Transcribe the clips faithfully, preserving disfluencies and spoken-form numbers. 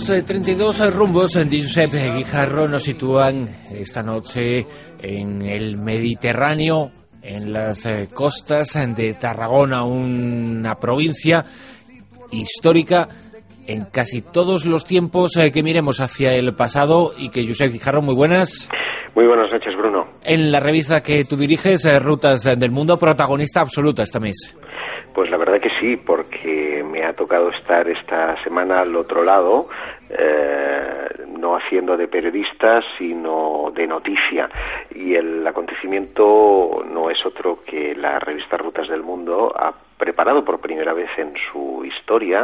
treinta y dos rumbos de Josep Guijarro nos sitúan esta noche en el Mediterráneo, en las costas de Tarragona, una provincia histórica en casi todos los tiempos que miremos hacia el pasado y que Josep Guijarro, muy buenas. Muy buenas noches, Bruno. En la revista que tú diriges, Rutas del Mundo, protagonista absoluta este mes. Pues la verdad que sí, porque me ha tocado estar esta semana al otro lado, eh, no haciendo de periodista, sino de noticia. Y el acontecimiento no es otro que la revista Rutas del Mundo ha preparado por primera vez en su historia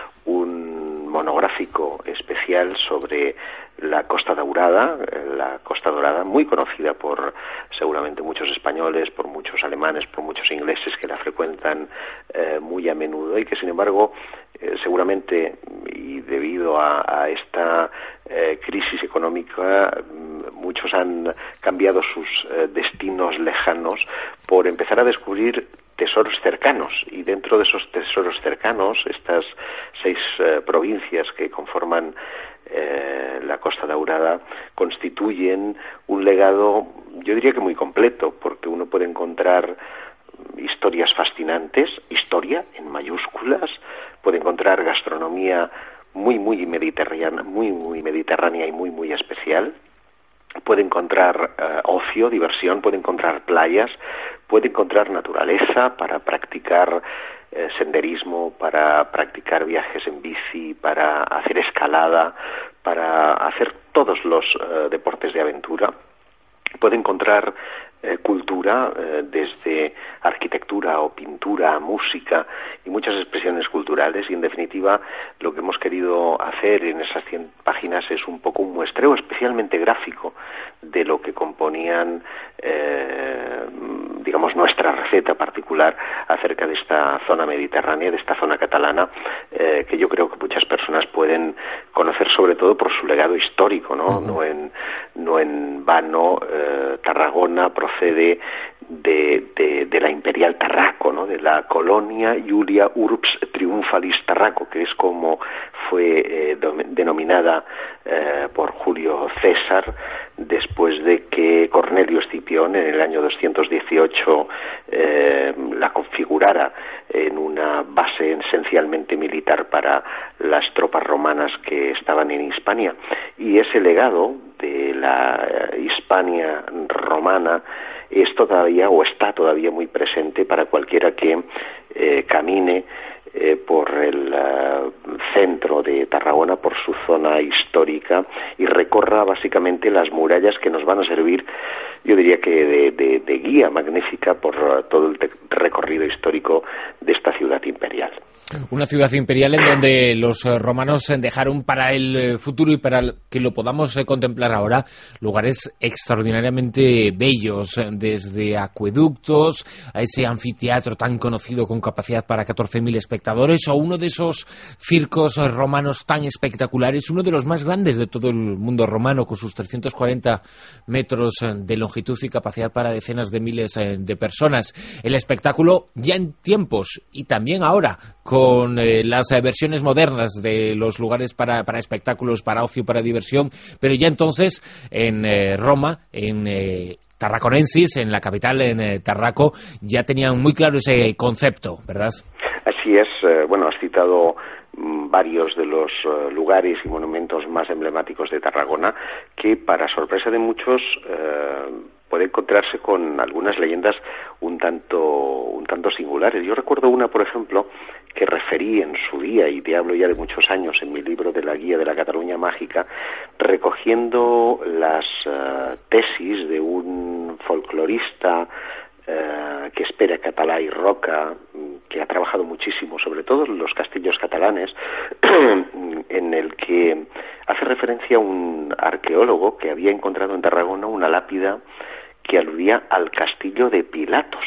un monográfico especial sobre la Costa Daurada, la Costa Dorada, muy conocida por seguramente muchos españoles, por muchos alemanes, por muchos ingleses que la frecuentan eh, muy a menudo y que sin embargo eh, seguramente y debido a, a esta eh, crisis económica muchos han cambiado sus eh, destinos lejanos por empezar a descubrir tesoros cercanos, y dentro de esos tesoros cercanos, estas seis eh, provincias que conforman eh, la Costa Daurada constituyen un legado, yo diría que muy completo, porque uno puede encontrar historias fascinantes, historia en mayúsculas, puede encontrar gastronomía muy muy mediterránea, muy muy mediterránea y muy muy especial. Puede encontrar uh, ocio, diversión, puede encontrar playas, puede encontrar naturaleza para practicar eh, senderismo, para practicar viajes en bici, para hacer escalada, para hacer todos los uh, deportes de aventura. Puede encontrar eh, cultura, eh, desde arquitectura o pintura, música y muchas expresiones culturales, y en definitiva lo que hemos querido hacer en esas cien páginas es un poco un muestreo especialmente gráfico de lo que componían eh, digamos nuestra receta particular acerca de esta zona mediterránea, de esta zona catalana, eh, que yo creo que muchas personas pueden conocer sobre todo por su legado histórico, ¿no? Uh-huh. No en, no en vano eh, Tarragona procede de, de, de la imperial Tarraco, ¿no? De la colonia Iulia Urbs Triumphalis Tarraco, que es como fue eh, denominada eh, por Julio César después de que Cornelio Escipión en el año doscientos dieciocho eh, la configurara en una base esencialmente militar para las tropas romanas que estaban en Hispania. Y ese legado de la Hispania romana es todavía o está todavía muy presente para cualquiera que eh, camine eh, por el uh, centro de Tarragona, por su zona histórica, y recorra básicamente las murallas que nos van a servir, yo diría que de, de, de guía magnífica por uh, todo el recorrido histórico de esta ciudad imperial. Una ciudad imperial en donde los romanos dejaron para el futuro y para que lo podamos contemplar ahora lugares extraordinariamente bellos, desde acueductos a ese anfiteatro tan conocido con capacidad para catorce mil espectadores, o uno de esos circos romanos tan espectaculares, uno de los más grandes de todo el mundo romano, con sus trescientos cuarenta metros de longitud y capacidad para decenas de miles de personas. El espectáculo ya en tiempos y también ahora con eh, las eh, versiones modernas de los lugares para, para espectáculos, para ocio, para diversión, pero ya entonces en eh, Roma, en eh, Tarraconensis, en la capital, en eh, Tarraco, ya tenían muy claro ese concepto, ¿verdad? Así es. Eh, bueno, has citado mm, varios de los uh, lugares y monumentos más emblemáticos de Tarragona, que para sorpresa de muchos eh, puede encontrarse con algunas leyendas un tanto un tanto singulares. Yo recuerdo una, por ejemplo, que referí en su día, y te hablo ya de muchos años, en mi libro de la Guía de la Cataluña Mágica, recogiendo las uh, tesis de un folclorista uh, que espera Català y Roca, que ha trabajado muchísimo, sobre todo en los castillos catalanes, en el que hace referencia a un arqueólogo que había encontrado en Tarragona una lápida que aludía al castillo de Pilatos.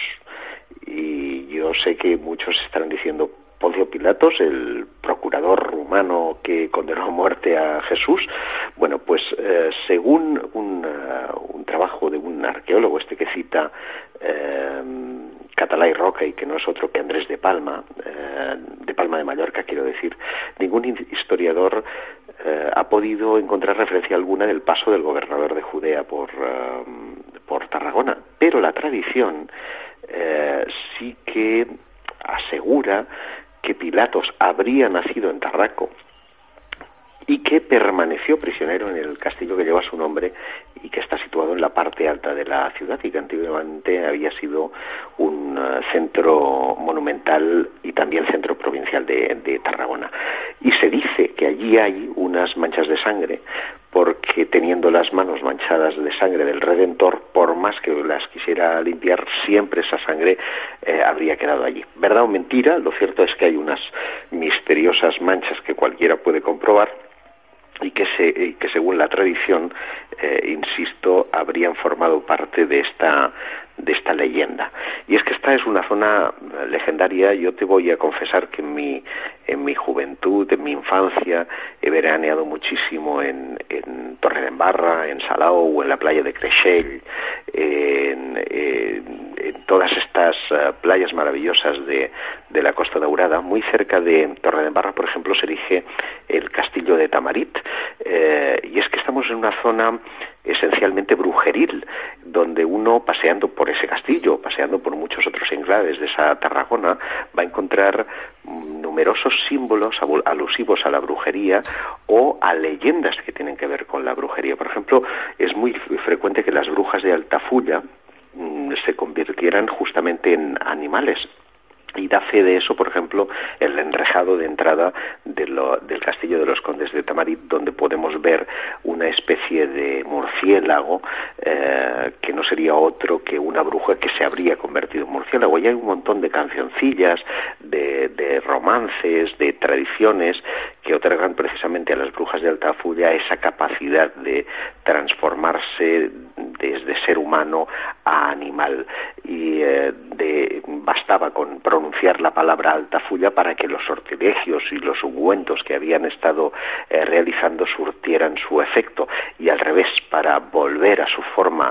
Y yo sé que muchos estarán diciendo, Poncio Pilatos, el procurador romano que condenó a muerte a Jesús. Bueno, pues eh, según un, uh, un trabajo de un arqueólogo, este que cita eh, Català y Roca, y que no es otro que Andrés de Palma, eh, de Palma Palma de Mallorca, quiero decir, ningún historiador eh, ha podido encontrar referencia alguna del paso del gobernador de Judea por, uh, por Tarragona, pero la tradición eh, sí que asegura que Pilatos habría nacido en Tarraco y que permaneció prisionero en el castillo que lleva su nombre y que está situado en la parte alta de la ciudad y que antiguamente había sido un uh, centro monumental y también centro provincial de, de Tarragona. Y se dice que allí hay unas manchas de sangre porque teniendo las manos manchadas de sangre del Redentor, por más que las quisiera limpiar, siempre esa sangre eh, habría quedado allí. ¿Verdad o mentira? Lo cierto es que hay unas misteriosas manchas que cualquiera puede comprobar y que, se, que según la tradición, eh, insisto, habrían formado parte de esta de esta leyenda. Y es que esta es una zona legendaria. Yo te voy a confesar que en mi en mi juventud, en mi infancia, he veraneado muchísimo en, en Torredembarra, en Salao o en la playa de Creixell, en, en, en todas estas uh, playas maravillosas de, de la Costa Daurada. Muy cerca de Torredembarra, por ejemplo, se erige el castillo de Tamarit, eh, y es que estamos en una zona esencialmente brujeril, donde uno, paseando por ese castillo, paseando por muchos otros enclaves de esa Tarragona, va a encontrar numerosos símbolos alusivos a la brujería o a leyendas que tienen que ver con la brujería. Por ejemplo, es muy frecuente que las brujas de Altafulla mmm, se convirtieran justamente en animales. Y da fe de eso, por ejemplo, el enrejado de entrada de lo, del castillo de los condes de Tamarit, donde podemos ver una especie de murciélago eh, que no sería otro que una bruja que se habría convertido en murciélago. Y hay un montón de cancioncillas, de, de romances, de tradiciones que otorgan precisamente a las brujas de Altafulla esa capacidad de transformarse desde ser humano a animal. Y eh, de, bastaba con pronunciar la palabra Altafulla para que los sortilegios y los ungüentos que habían estado eh, realizando surtieran su efecto, y al revés, para volver a su forma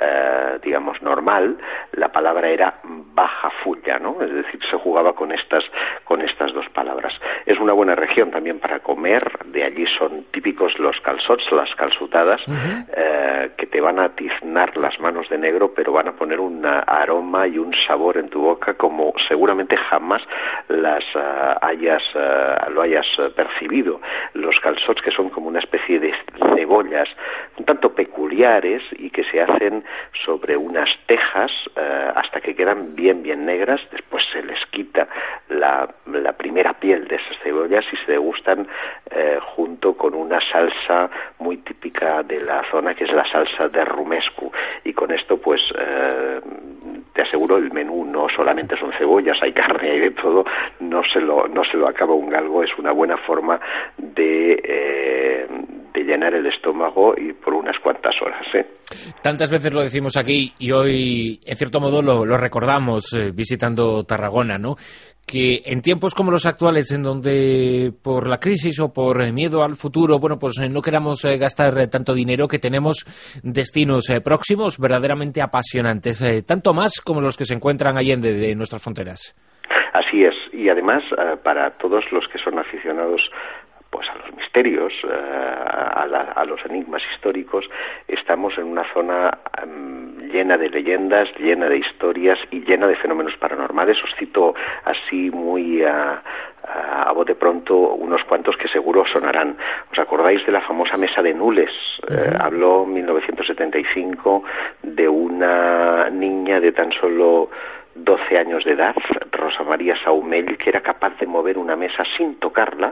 eh, digamos normal, la palabra era Baja Fulla, ¿no? Es decir, se jugaba con estas con estas dos palabras. Es una buena región también para comer. De allí son típicos los calçots, las calçotadas, uh-huh. eh, que te van a tiznar las manos de negro, pero van a poner un aroma y un sabor en tu boca como seguramente jamás las uh, hayas uh, lo hayas uh, percibido. Los calçots, que son como una especie de cebollas un tanto peculiares y que se hacen sobre unas tejas uh, hasta que quedan bien bien negras. Después se les quita la, la primera piel de esas cebollas y se degustan uh, junto con una salsa muy típica de la zona, que es la salsa de rumescu. Y con esto pues uh, te aseguro, el menú no solamente son cebollas, hay carne, hay de todo, no se lo no se lo acaba un galgo. Es una buena forma de, eh, de llenar el estómago y por unas cuantas horas, ¿eh? Tantas veces lo decimos aquí y hoy, en cierto modo, lo, lo recordamos eh, visitando Tarragona, ¿no? Que en tiempos como los actuales, en donde por la crisis o por miedo al futuro, bueno, pues no queramos eh, gastar eh, tanto dinero, que tenemos destinos eh, próximos verdaderamente apasionantes, eh, tanto más como los que se encuentran allende de nuestras fronteras. Así es, y además eh, para todos los que son aficionados pues a los misterios, eh, a, la, a los enigmas históricos, estamos en una zona um, llena de leyendas, llena de historias y llena de fenómenos paranormales. Os cito así muy a, a, a bote pronto unos cuantos que seguro sonarán. ¿Os acordáis de la famosa mesa de Nules? Uh-huh. Eh, habló en mil novecientos setenta y cinco de una niña de tan solo doce años de edad, Rosa María Saumell, que era capaz de mover una mesa sin tocarla.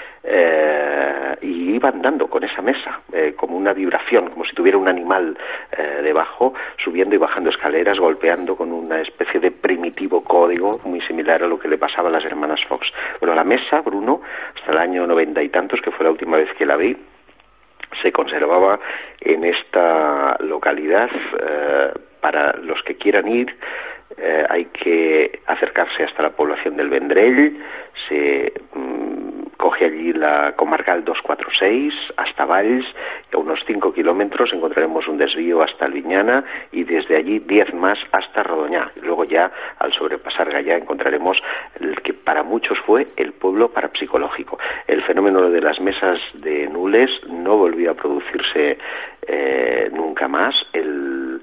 Eh, y iba andando con esa mesa, eh, como una vibración, como si tuviera un animal eh, debajo, subiendo y bajando escaleras, golpeando con una especie de primitivo código muy similar a lo que le pasaba a las hermanas Fox. Bueno, la mesa, Bruno, hasta el año noventa y tantos, que fue la última vez que la vi, se conservaba en esta localidad. Eh, para los que quieran ir, eh, hay que acercarse hasta la población del Vendrell. Se mm, coge allí la comarcal doscientos cuarenta y seis hasta Valls, y a unos cinco kilómetros encontraremos un desvío hasta Albiñana y desde allí diez más hasta Rodonyà. Luego ya al sobrepasar Gaià encontraremos el que para muchos fue el pueblo parapsicológico. El fenómeno de las mesas de Nules no volvió a producirse eh, nunca más. El,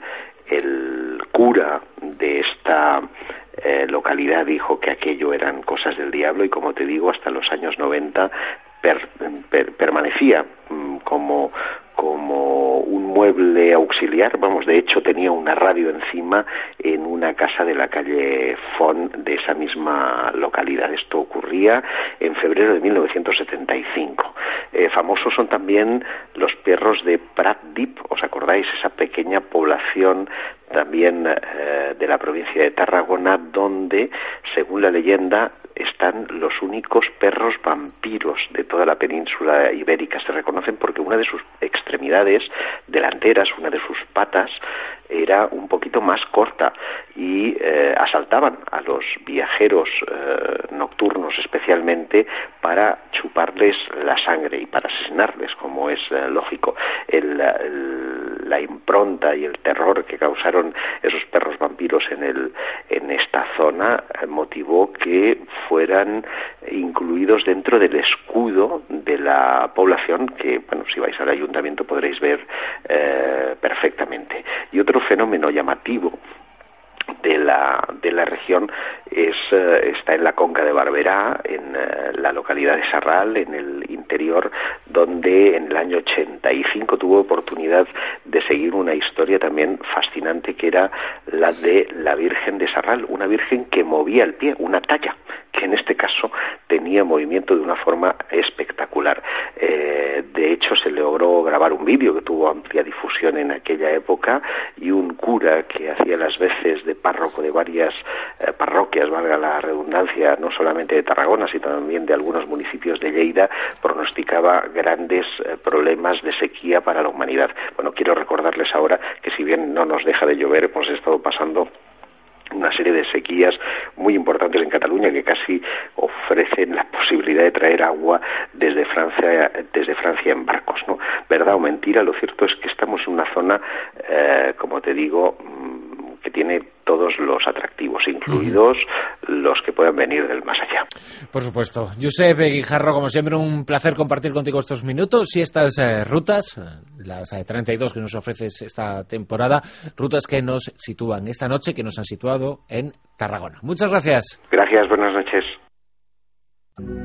el cura de esta eh, localidad dijo que aquello eran cosas del diablo y, como te digo, hasta los años noventa per, per, permanecía mm, como como un mueble auxiliar. Vamos, de hecho tenía una radio encima en una casa de la calle Font de esa misma localidad. Esto ocurría en febrero de mil novecientos setenta y cinco. Eh, famosos son también los perros de Pratdip, ¿os acordáis? Esa pequeña población también eh, de la provincia de Tarragona, donde, según la leyenda, están los únicos perros vampiros de toda la península ibérica. Se reconocen porque una de sus extremidades delanteras, una de sus patas, era un poquito más corta y eh, asaltaban a los viajeros eh, nocturnos especialmente para chuparles la sangre y para asesinarles, como es eh, lógico. El, el, la impronta y el terror que causaron esos perros vampiros en, el, en esta zona eh, motivó que fueran incluidos dentro del escudo de la población, que, bueno, si vais al ayuntamiento podréis ver eh, perfectamente. Y otro fenómeno llamativo de la de la región es eh, está en la Conca de Barberá, en eh, la localidad de Sarral, en el interior, donde en el año ochenta y cinco tuvo oportunidad de seguir una historia también fascinante, que era la de la Virgen de Sarral, una virgen que movía el pie, una talla, que en este caso tenía movimiento de una forma espectacular. Eh, de hecho, se logró grabar un vídeo que tuvo amplia difusión en aquella época, y un cura que hacía las veces de párroco de varias eh, parroquias, valga la redundancia, no solamente de Tarragona, sino también de algunos municipios de Lleida, pronosticaba grandes eh, problemas de sequía para la humanidad. Bueno, quiero recordarles ahora que, si bien no nos deja de llover, hemos estado pasando una serie de sequías muy importantes en Cataluña, que casi ofrecen la posibilidad de traer agua desde Francia desde Francia en barcos, ¿no? ¿Verdad o mentira? Lo cierto es que estamos en una zona, eh, como te digo, que tiene todos los atractivos, incluidos uh-huh. los que puedan venir del más allá. Por supuesto. Josep Guijarro, como siempre, un placer compartir contigo estos minutos y estas eh, rutas, las eh, treinta y dos que nos ofreces esta temporada, rutas que nos sitúan esta noche, que nos han situado en Tarragona. Muchas gracias. Gracias, buenas noches.